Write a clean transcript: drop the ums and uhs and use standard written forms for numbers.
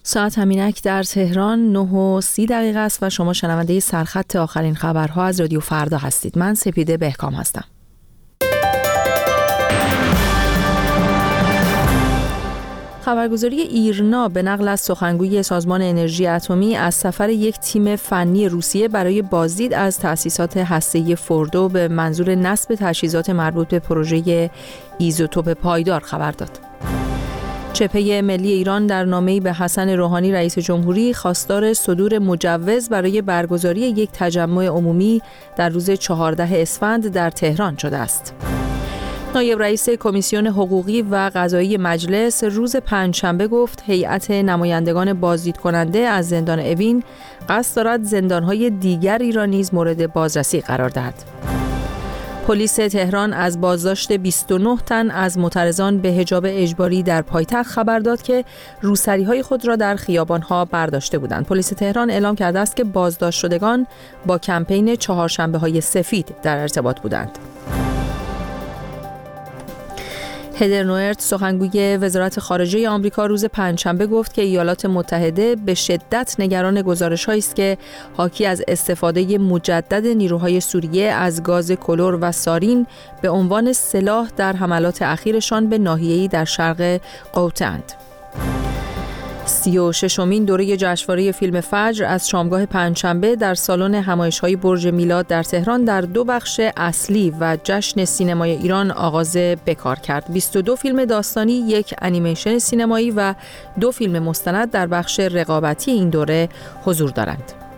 ساعت همینک در تهران 9:30 است و شما شنونده سرخط آخرین خبرها از رادیو فردا هستید. من سپیده بهکام هستم. خبرگزاری ایرنا به نقل از سخنگوی سازمان انرژی اتمی از سفر یک تیم فنی روسیه برای بازدید از تأسیسات هسته‌ای فوردو به منظور نصب تجهیزات مربوط به پروژه ایزوتوپ پایدار خبر داد. جبهه ملی ایران در نامه‌ای به حسن روحانی رئیس جمهوری خواستار صدور مجوز برای برگزاری یک تجمع عمومی در روز 14 اسفند در تهران شده است. نایب رئیس کمیسیون حقوقی و قضایی مجلس روز پنجشنبه گفت هیئت نمایندگان بازدید کننده از زندان اوین قصد دارد زندان‌های دیگری را نیز مورد بازرسی قرار دهد. پلیس تهران از بازداشت 29 تن از معترضان به حجاب اجباری در پایتخت خبر داد که روسری‌های خود را در خیابان‌ها برداشته بودند. پلیس تهران اعلام کرده است که بازداشت شدگان با کمپین چهارشنبه‌های سفید در ارتباط بودند. هدر نوئرت سخنگوی وزارت خارجه آمریکا روز پنجشنبه گفت که ایالات متحده به شدت نگران گزارش‌هایی است که حاکی از استفاده مجدد نیروهای سوریه از گاز کلور و سارین به عنوان سلاح در حملات اخیرشان به ناحیه‌ای در شرق قوطه اند. 36مین دوره جشنواره فیلم فجر از شامگاه پنجشنبه در سالن همایش‌های برج میلاد در تهران در دو بخش اصلی و جشن سینمای ایران آغاز بکار کرد. 22 فیلم داستانی، یک انیمیشن سینمایی و 2 فیلم مستند در بخش رقابتی این دوره حضور دارند.